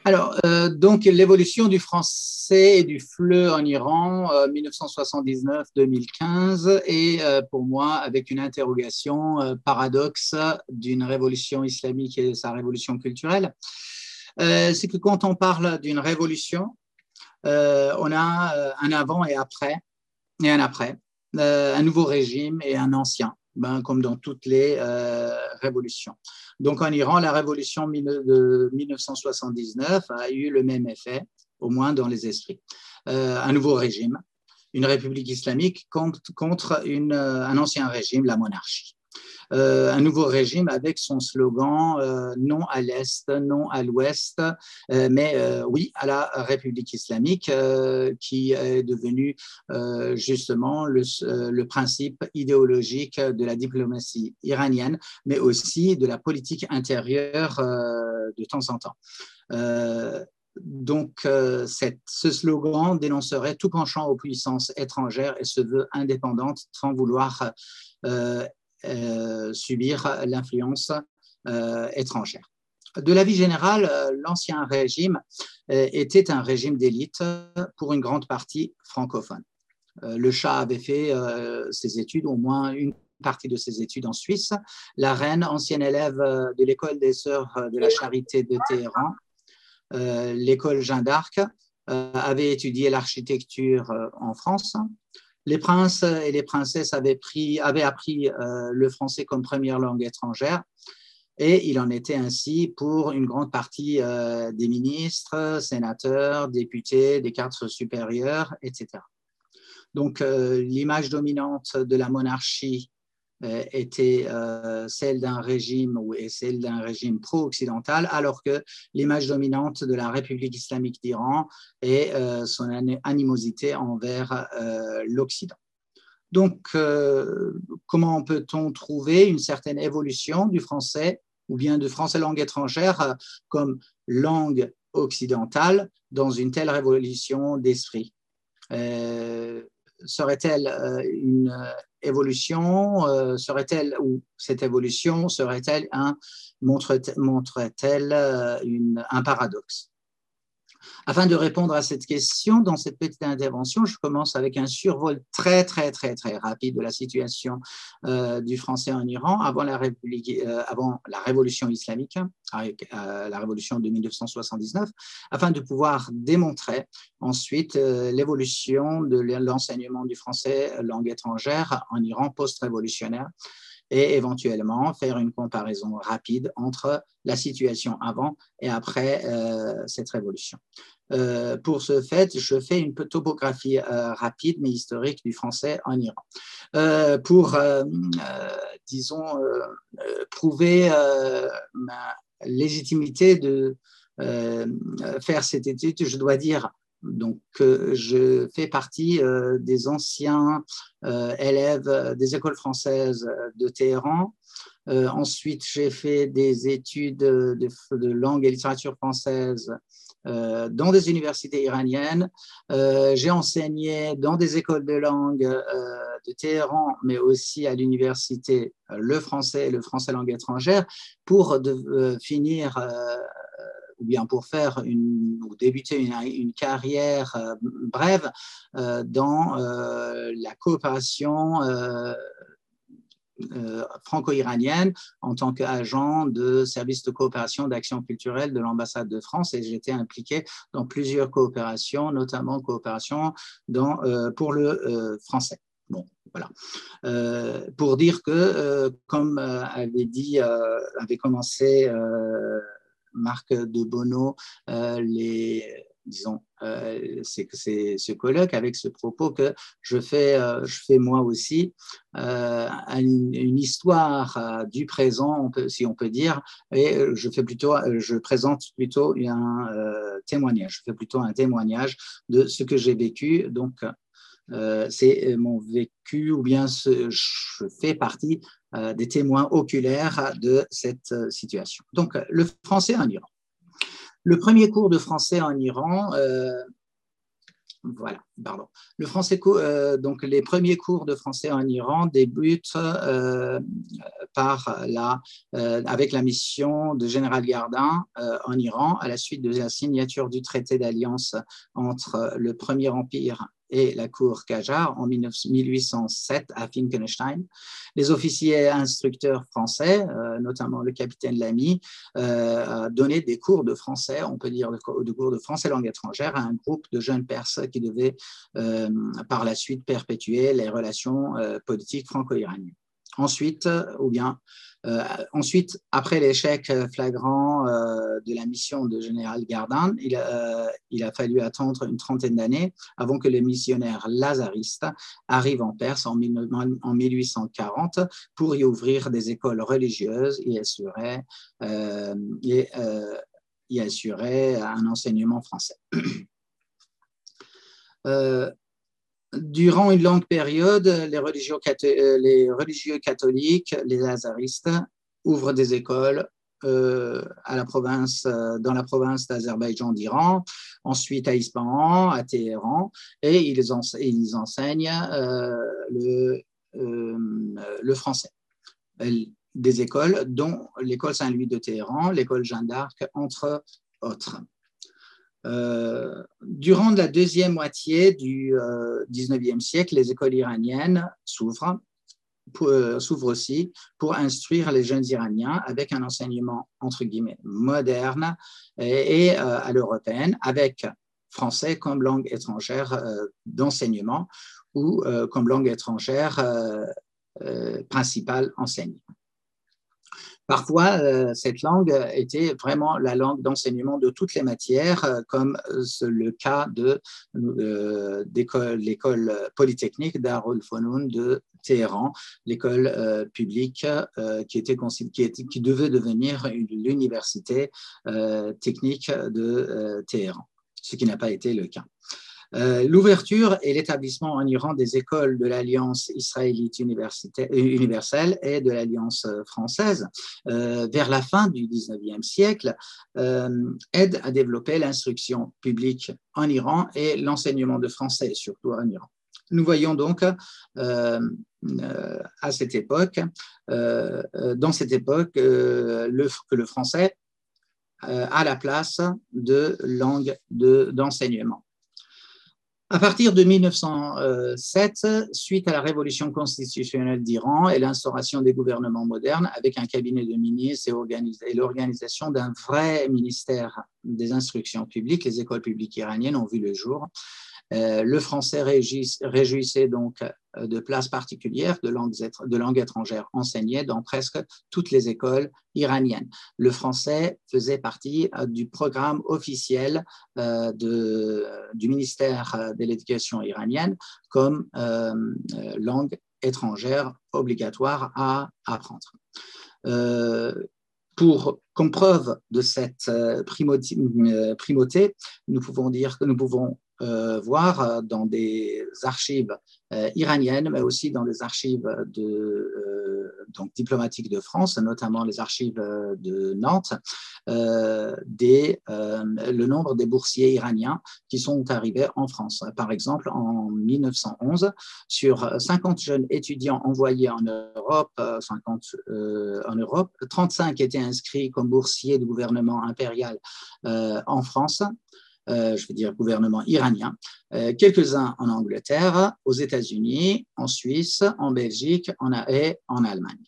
Donc l'évolution du français et du FLE en Iran, 1979-2015, et pour moi, avec une interrogation paradoxe d'une révolution islamique et sa révolution culturelle, c'est que quand on parle d'une révolution, on a un avant et un après, un nouveau régime et un ancien, comme dans toutes les révolutions. Donc en Iran, la révolution de 1979 a eu le même effet, au moins dans les esprits. Un nouveau régime, une république islamique contre un ancien régime, la monarchie. Un nouveau régime avec son slogan non à l'Est, non à l'Ouest, mais oui à la République islamique qui est devenu justement le principe idéologique de la diplomatie iranienne, mais aussi de la politique intérieure de temps en temps. Donc, ce slogan dénoncerait tout penchant aux puissances étrangères et se veut indépendante sans vouloir subir l'influence étrangère. De l'avis général, l'ancien régime était un régime d'élite pour une grande partie francophone. Le Shah avait fait ses études, au moins une partie de ses études en Suisse. La reine, ancienne élève de l'école des Sœurs de la Charité de Téhéran, l'école Jeanne d'Arc, avait étudié l'architecture en France. Les princes et les princesses avaient appris le français comme première langue étrangère et il en était ainsi pour une grande partie des ministres, sénateurs, députés, des cadres supérieurs, etc. Donc, l'image dominante de la monarchie était celle d'un régime et celle d'un régime pro-occidental, alors que l'image dominante de la République islamique d'Iran est son animosité envers l'Occident. Donc, comment peut-on trouver une certaine évolution du français ou bien de français langue étrangère comme langue occidentale dans une telle révolution d'esprit? Serait-elle une évolution, ou cette évolution montrerait-elle un paradoxe? Afin de répondre à cette question, dans cette petite intervention, je commence avec un survol très rapide de la situation du français en Iran avant la révolution islamique, avec la révolution de 1979, afin de pouvoir démontrer ensuite l'évolution de l'enseignement du français langue étrangère en Iran post-révolutionnaire et éventuellement faire une comparaison rapide entre la situation avant et après cette révolution. Pour ce fait, je fais une topographie rapide mais historique du français en Iran. Pour, disons, prouver ma légitimité de faire cette étude, je dois dire donc je fais partie des anciens élèves des écoles françaises de Téhéran. Ensuite, j'ai fait des études de langue et littérature française dans des universités iraniennes. J'ai enseigné dans des écoles de langue de Téhéran, mais aussi à l'université le français langue étrangère, pour finir ou bien pour ou débuter une carrière brève dans la coopération franco-iranienne en tant qu'agent de service de coopération d'action culturelle de l'ambassade de France, et j'étais impliqué dans plusieurs coopérations, notamment coopération pour le français. Bon, voilà. Pour dire que, comme avait commencé Marc de Bono, disons, c'est ce colloque avec ce propos que je fais moi aussi une histoire du présent, si on peut dire, et je présente plutôt un témoignage. Je fais plutôt un témoignage de ce que j'ai vécu. Donc, c'est mon vécu, ou bien je fais partie des témoins oculaires de cette situation. Donc, le français en Iran. Le premier cours de français en Iran Voilà, pardon. Le français, donc les premiers cours de français en Iran débutent avec la mission de général Gardin en Iran à la suite de la signature du traité d'alliance entre le Premier Empire et la cour Qajar en 1807 à Finkenstein. Les officiers instructeurs français, notamment le capitaine Lamy, donnaient des cours de français, on peut dire de cours de français langue étrangère à un groupe de jeunes Perses qui devaient par la suite perpétuer les relations politiques franco-iraniennes. Ensuite, après l'échec flagrant de la mission de général Gardin, il a fallu attendre une trentaine d'années avant que les missionnaires lazaristes arrivent en Perse en 1840 pour y ouvrir des écoles religieuses et assurer un enseignement français. Durant une longue période, les religieux catholiques, les lazaristes, ouvrent des écoles dans la province d'Azerbaïdjan d'Iran, ensuite à Ispahan, à Téhéran, et ils enseignent le français. Des écoles, dont l'école Saint-Louis de Téhéran, l'école Jeanne d'Arc, entre autres. Durant la deuxième moitié du XIXe siècle, les écoles iraniennes s'ouvrent aussi pour instruire les jeunes Iraniens avec un enseignement entre guillemets moderne et à l'européenne, avec français comme langue étrangère d'enseignement ou comme langue étrangère principale enseignée. Parfois, cette langue était vraiment la langue d'enseignement de toutes les matières, comme le cas de l'école polytechnique Darul Founoun de Téhéran, l'école publique qui devait devenir l'université technique de Téhéran, ce qui n'a pas été le cas. L'ouverture et l'établissement en Iran des écoles de l'Alliance israélite universelle et de l'Alliance française vers la fin du XIXe siècle aident à développer l'instruction publique en Iran et l'enseignement de français, surtout en Iran. Nous voyons donc dans cette époque que le français a la place de langue d'enseignement. À partir de 1907, suite à la révolution constitutionnelle d'Iran et l'instauration des gouvernements modernes avec un cabinet de ministres et l'organisation d'un vrai ministère des instructions publiques, les écoles publiques iraniennes ont vu le jour. Le français réjouissait donc de places particulières de langue étrangère enseignées dans presque toutes les écoles iraniennes. Le français faisait partie du programme officiel du ministère de l'Éducation iranienne comme langue étrangère obligatoire à apprendre. Comme preuve de cette primauté, nous pouvons dire que nous pouvons voir dans des archives iraniennes, mais aussi dans des archives diplomatiques de France, notamment les archives de Nantes, le nombre des boursiers iraniens qui sont arrivés en France. Par exemple, en 1911, sur 50 jeunes étudiants envoyés en Europe, 35 étaient inscrits comme boursiers du gouvernement impérial en France. Je veux dire gouvernement iranien, quelques-uns en Angleterre, aux États-Unis, en Suisse, en Belgique et en Allemagne,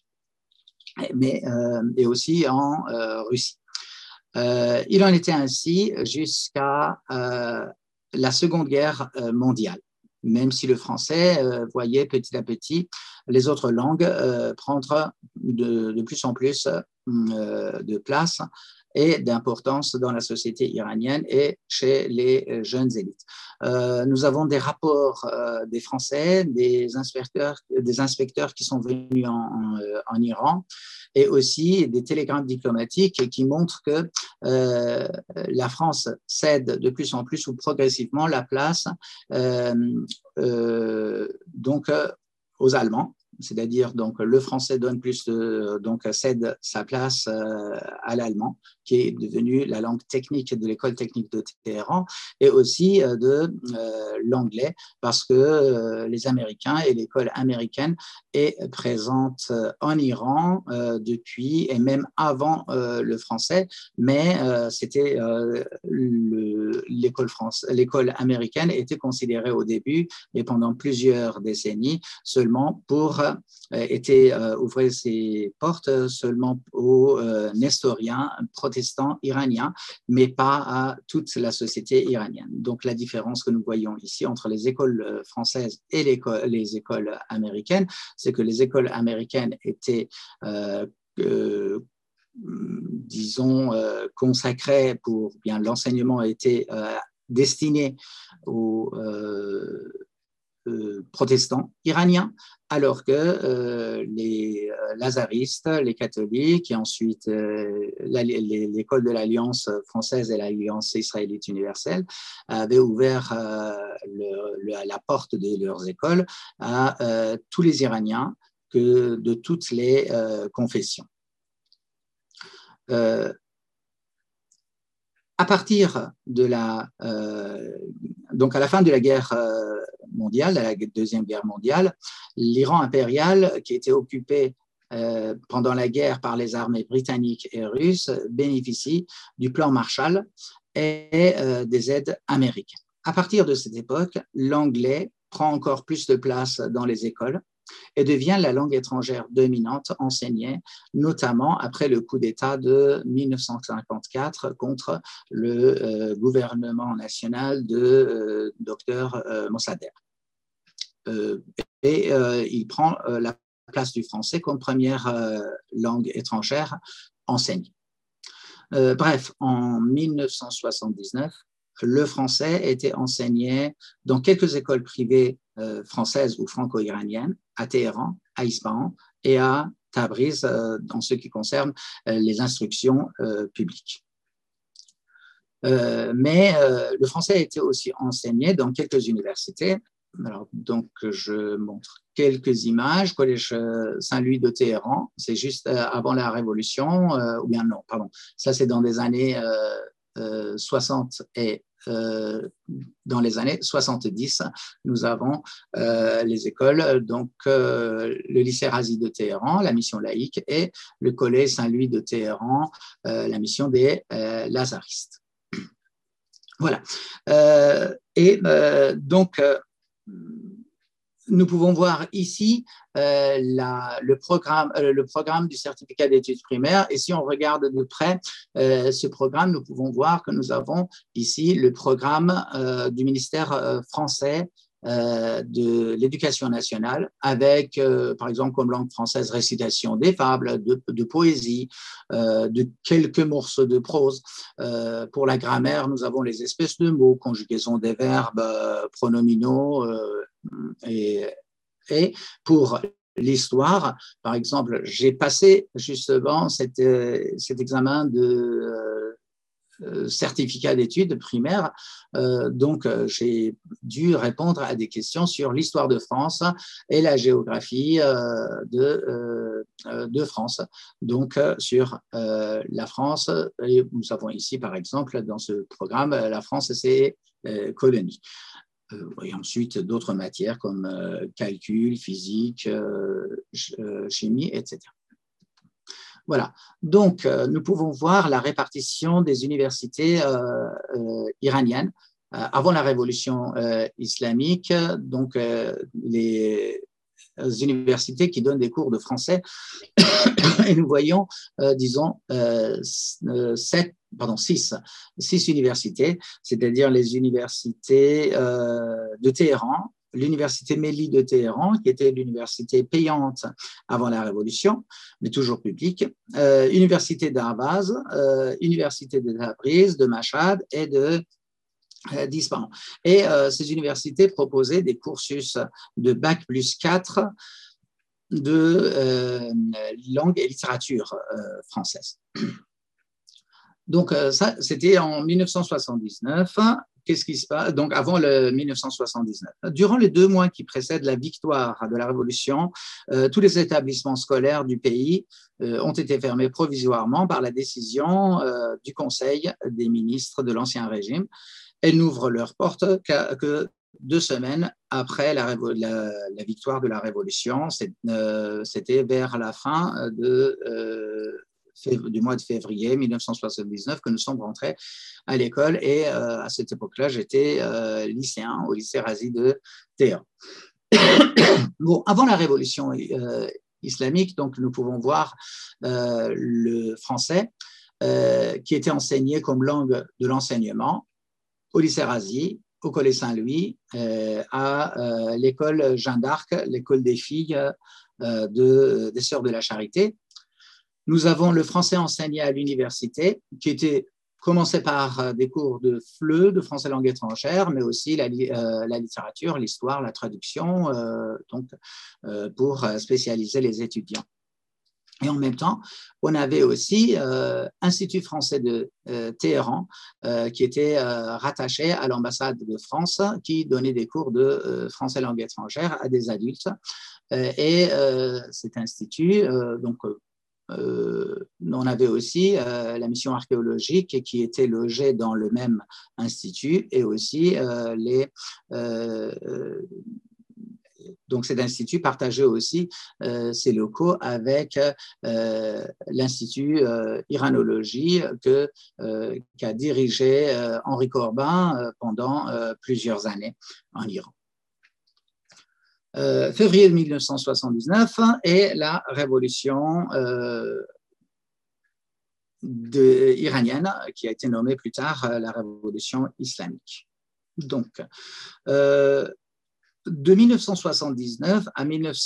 et aussi en Russie. Il en était ainsi jusqu'à la Seconde Guerre mondiale, même si le français voyait petit à petit les autres langues prendre de plus en plus de place et d'importance dans la société iranienne et chez les jeunes élites. Nous avons des rapports des Français, des inspecteurs qui sont venus en Iran, et aussi des télégrammes diplomatiques qui montrent que la France cède de plus en plus ou progressivement la place aux Allemands, c'est-à-dire donc le français donne plus donc cède sa place à l'allemand, qui est devenu la langue technique de l'école technique de Téhéran, et aussi de l'anglais, parce que les Américains et l'école américaine est présente en Iran depuis et même avant le français, mais c'était l'école américaine était considérée au début et pendant plusieurs décennies seulement pour ouvrir ses portes seulement aux nestoriens protestants iraniens, mais pas à toute la société iranienne. Donc la différence que nous voyons ici entre les écoles françaises et les écoles américaines, c'est que les écoles américaines étaient disons, consacrées pour bien l'enseignement était destiné aux protestants iraniens, alors que les lazaristes, les catholiques et ensuite l'école de l'Alliance française et l'Alliance israélite universelle avaient ouvert la porte de leurs écoles à tous les Iraniens de toutes les confessions. À partir de donc à la fin de la guerre mondiale, à la Deuxième Guerre mondiale, l'Iran impérial, qui était occupé pendant la guerre par les armées britanniques et russes, bénéficie du plan Marshall et des aides américaines. À partir de cette époque, l'anglais prend encore plus de place dans les écoles et devient la langue étrangère dominante enseignée, notamment après le coup d'État de 1954 contre le gouvernement national de Dr Mossadegh. Il prend la place du français comme première langue étrangère enseignée. Bref, en 1979, le français était enseigné dans quelques écoles privées françaises ou franco-iraniennes, à Téhéran, à Ispahan et à Tabriz, dans ce qui concerne les instructions publiques. Mais le français a été aussi enseigné dans quelques universités. Alors, donc, je montre quelques images. Collège Saint-Louis de Téhéran, c'est juste avant la Révolution, ou bien non, pardon, ça c'est dans des années 60 et dans les années 70, nous avons les écoles, donc le lycée Razi de Téhéran, la mission laïque, et le collège Saint-Louis de Téhéran, la mission des lazaristes. Voilà. Donc, nous pouvons voir ici le programme du certificat d'études primaires. Et si on regarde de près ce programme, nous pouvons voir que nous avons ici le programme du ministère français de l'éducation nationale avec, par exemple, comme langue française, récitation des fables, de poésie, de quelques morceaux de prose. Pour la grammaire, nous avons les espèces de mots, conjugaison des verbes pronominaux et pour l'histoire, par exemple, j'ai passé justement cet examen de certificat d'études primaires, donc j'ai dû répondre à des questions sur l'histoire de France et la géographie de France, donc sur la France, et nous avons ici par exemple dans ce programme la France et ses colonies. Et ensuite d'autres matières comme calcul, physique, chimie, etc. Voilà, donc nous pouvons voir la répartition des universités iraniennes avant la révolution islamique, donc les universités qui donnent des cours de français, et nous voyons, disons, six universités, c'est-à-dire les universités de Téhéran, l'université Méli de Téhéran, qui était l'université payante avant la Révolution, mais toujours publique, université d'Arvaz, université de Tabriz, de Mashhad et d'Ispahan. Et ces universités proposaient des cursus de Bac plus 4 de langue et littérature française. Donc, ça, c'était en 1979. Qu'est-ce qui se passe? Donc, avant le 1979. Durant les 2 mois qui précèdent la victoire de la Révolution, tous les établissements scolaires du pays ont été fermés provisoirement par la décision du Conseil des ministres de l'Ancien Régime. Elles n'ouvrent leurs portes que 2 semaines après la victoire de la Révolution. C'était vers la fin du mois de février 1979 que nous sommes rentrés à l'école et à cette époque-là, j'étais lycéen au lycée Razi de Téhéran. Bon, avant la révolution islamique, donc nous pouvons voir le français qui était enseigné comme langue de l'enseignement au lycée Razi, au collège Saint-Louis, à l'école Jeanne d'Arc, l'école des filles des Sœurs de la Charité. Nous avons le français enseigné à l'université, qui était commencé par des cours de FLE, de français langue étrangère, mais aussi la littérature, l'histoire, la traduction, pour spécialiser les étudiants. Et en même temps, on avait aussi Institut français de Téhéran, qui était rattaché à l'ambassade de France, qui donnait des cours de français langue étrangère à des adultes. Et cet institut, on avait aussi la mission archéologique qui était logée dans le même institut et aussi donc cet institut partageait aussi ses locaux avec l'Institut Iranologie qu'a dirigé Henri Corbin pendant plusieurs années en Iran. Février 1979 et la révolution iranienne qui a été nommée plus tard la révolution islamique. Donc, de 1979 à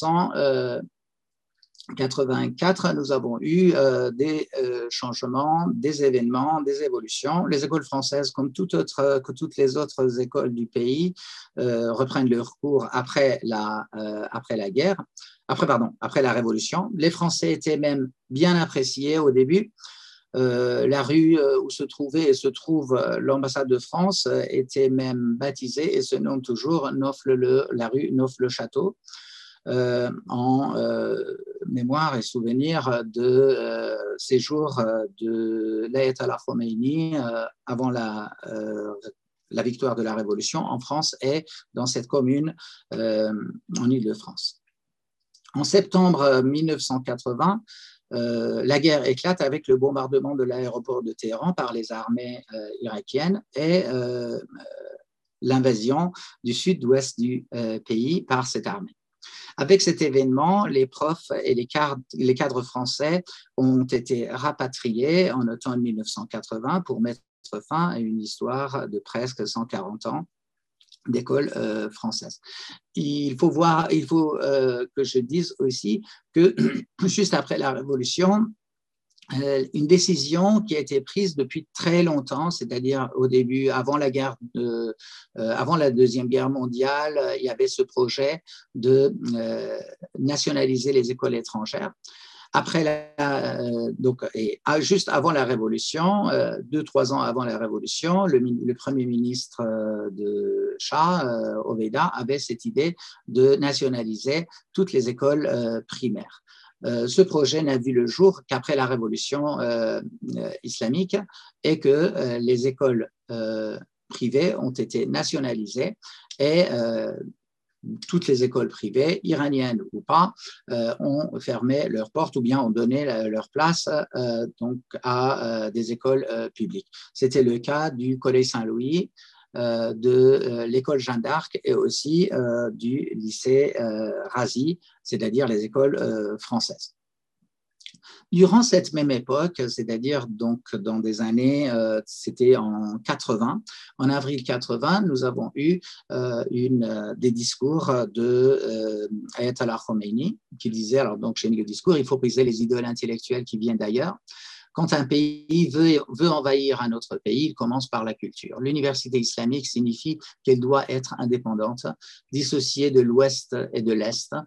1984, nous avons eu des changements, des événements, des évolutions. Les écoles françaises, comme toutes les autres écoles du pays, reprennent leurs cours après la Révolution. Les Français étaient même bien appréciés au début. La rue où se trouvait et se trouve l'ambassade de France était même baptisée et se nomme toujours la rue Neauphle-le-Château. En mémoire et souvenir de séjour de l'Ayatollah Khomeini avant la victoire de la Révolution en France et dans cette commune en Île-de-France. En septembre 1980, la guerre éclate avec le bombardement de l'aéroport de Téhéran par les armées irakiennes et l'invasion du sud-ouest du pays par cette armée. Avec cet événement, les profs et les cadres français ont été rapatriés en automne 1980 pour mettre fin à une histoire de presque 140 ans d'école française. Il faut que je dise aussi que juste après la Révolution, une décision qui a été prise depuis très longtemps, c'est-à-dire au début, avant la Deuxième Guerre mondiale, il y avait ce projet de nationaliser les écoles étrangères. Juste avant la Révolution, 2-3 ans avant la Révolution, le Premier ministre de Shah, Hoveyda, avait cette idée de nationaliser toutes les écoles primaires. Ce projet n'a vu le jour qu'après la révolution islamique et que les écoles privées ont été nationalisées et toutes les écoles privées, iraniennes ou pas, ont fermé leurs portes ou bien ont donné leur place à des écoles publiques. C'était le cas du Collège Saint-Louis, de l'école Jeanne d'Arc et aussi du lycée Razi, c'est-à-dire les écoles françaises. Durant cette même époque, c'est-à-dire donc dans des années, c'était en 80, en avril 80, nous avons eu des discours de Ayatollah Khomeini qui disait, alors donc chez le discours, il faut briser les idoles intellectuelles qui viennent d'ailleurs. Quand un pays veut envahir un autre pays, il commence par la culture. L'université islamique signifie qu'elle doit être indépendante, dissociée de l'Ouest et de l'Est.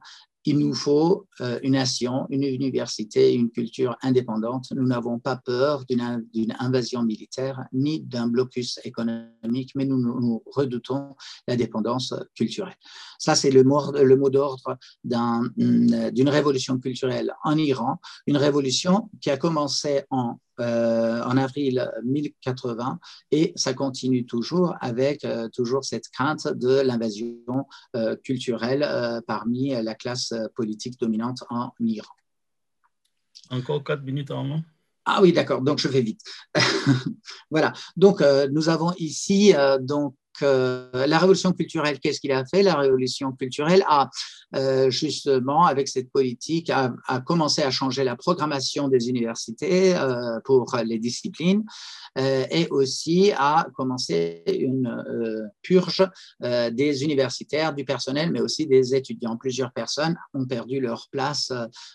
il nous faut une nation, une université, une culture indépendante. Nous n'avons pas peur d'une invasion militaire ni d'un blocus économique, mais nous redoutons la dépendance culturelle. Ça, c'est le mot d'ordre d'une révolution culturelle en Iran, une révolution qui a commencé en avril 1080 et ça continue toujours avec toujours cette crainte de l'invasion culturelle parmi la classe politique dominante en Iran. Encore 4 minutes en main. Ah oui, d'accord, donc je fais vite. Voilà, donc nous avons ici la révolution culturelle, qu'est-ce qu'il a fait? La révolution culturelle a justement, avec cette politique, a commencé à changer la programmation des universités pour les disciplines et aussi a commencé une purge des universitaires, du personnel, mais aussi des étudiants. Plusieurs personnes ont perdu leur place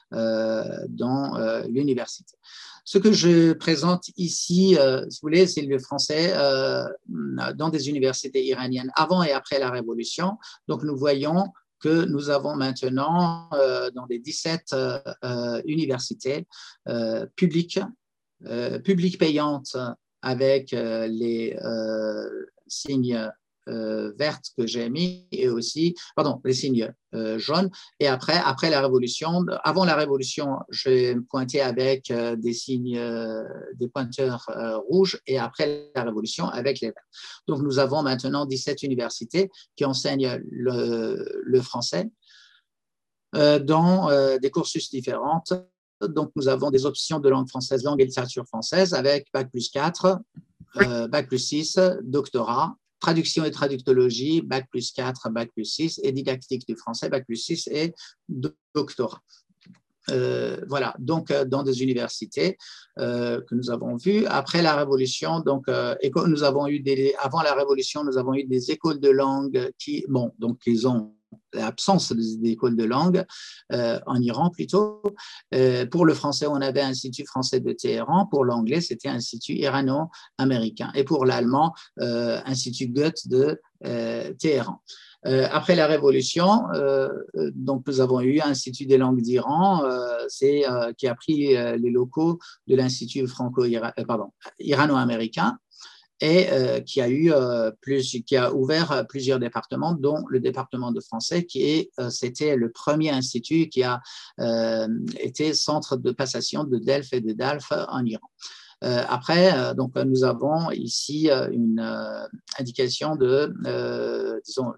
dans l'université. Ce que je présente ici, si vous voulez, c'est le français dans des universités iraniennes avant et après la Révolution. Donc, nous voyons que nous avons maintenant dans les 17 universités publiques payantes avec les signes vertes que j'ai mis et aussi, pardon, les signes jaunes. Et après la Révolution, avant la Révolution, j'ai pointé avec des signes, des pointeurs rouges et après la Révolution avec les verts. Donc, nous avons maintenant 17 universités qui enseignent le français dans des cursus différents. Donc, nous avons des options de langue française, langue et littérature française avec Bac plus 4, Bac plus 6, doctorat, traduction et traductologie, Bac plus 4, Bac plus 6, et didactique du français, Bac plus 6 et doctorat. Voilà, donc dans des universités que nous avons vues. Après la Révolution, donc, nous avons eu avant la Révolution, nous avons eu des écoles de langue qui, bon, donc ils ont l'absence d'écoles de langue en Iran plutôt. Pour le français, on avait Institut français de Téhéran. Pour l'anglais, c'était Institut irano-américain. Et pour l'allemand, Institut Goethe de Téhéran. Après la Révolution, donc nous avons eu l'Institut des langues d'Iran, qui a pris les locaux de l'Institut irano-américain et qui a ouvert plusieurs départements, dont le département de français, c'était le premier institut qui a été centre de passation de Delphes et de Dalf en Iran. Après, donc, nous avons ici une indication disons,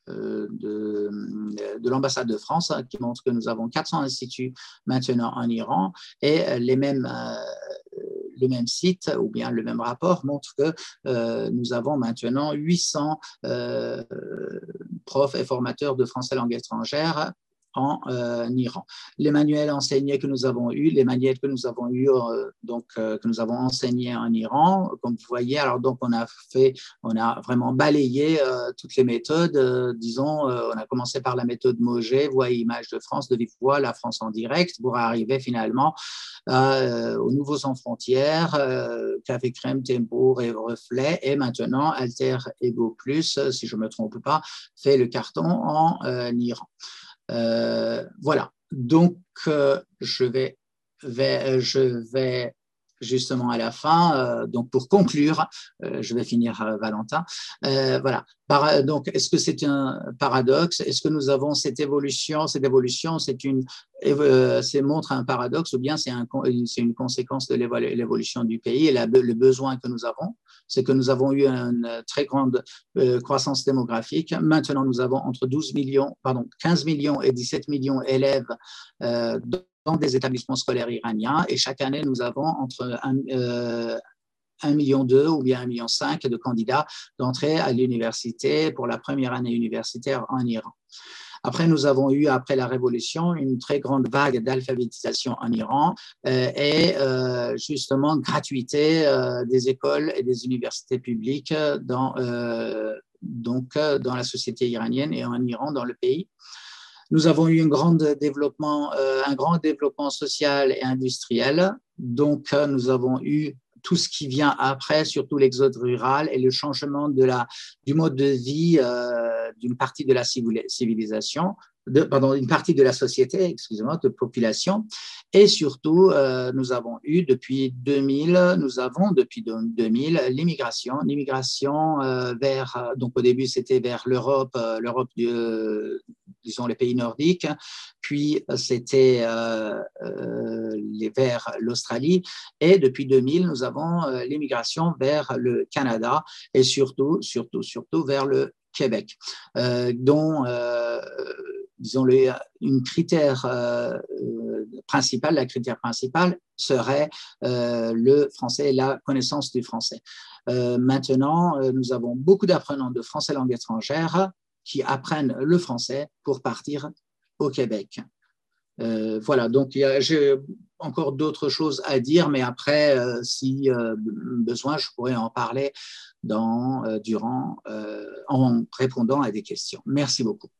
de l'ambassade de France qui montre que nous avons 400 instituts maintenant en Iran et le même site ou bien le même rapport montre que nous avons maintenant 800 profs et formateurs de français langue étrangère en Iran. Les manuels enseignés que nous avons eus, que nous avons enseignés en Iran, comme vous voyez, alors donc on a vraiment balayé toutes les méthodes. Disons, on a commencé par la méthode Moget, voix et image de France, de vive voix, la France en direct, pour arriver finalement aux Nouveaux Sans Frontières, Café Crème, Tempo, Reflet, et maintenant Alter Ego Plus, si je ne me trompe pas, fait le carton en Iran. Voilà, donc je vais justement à la fin, donc pour conclure, je vais finir Valentin. Voilà, donc est-ce que c'est un paradoxe? Est-ce que nous avons cette évolution montre un paradoxe ou bien c'est une conséquence de l'évolution du pays et le besoin que nous avons? C'est que nous avons eu une très grande croissance démographique. Maintenant, nous avons entre 15 millions et 17 millions d'élèves dans des établissements scolaires iraniens et chaque année, nous avons entre 1,2 million ou bien 1,5 million de candidats d'entrée à l'université pour la première année universitaire en Iran. Après, nous avons eu, après la Révolution, une très grande vague d'alphabétisation en Iran et justement gratuité des écoles et des universités publiques dans la société iranienne et en Iran, dans le pays. Nous avons eu un grand développement social et industriel. Donc, nous avons eu tout ce qui vient après, surtout l'exode rural et le changement du mode de vie d'une partie de la civilisation, une partie de la société, excusez-moi, de population. Et surtout, nous avons depuis 2000 l'immigration vers, donc au début c'était vers l'Europe, disons les pays nordiques, puis c'était vers l'Australie, et depuis 2000 nous avons l'immigration vers le Canada et surtout vers le Québec, dont disons une critère principal, la critère principale serait le français et la connaissance du français. Maintenant, nous avons beaucoup d'apprenants de français langue étrangère qui apprennent le français pour partir au Québec. Voilà, donc j'ai encore d'autres choses à dire, mais après, si besoin, je pourrais en parler en répondant à des questions. Merci beaucoup.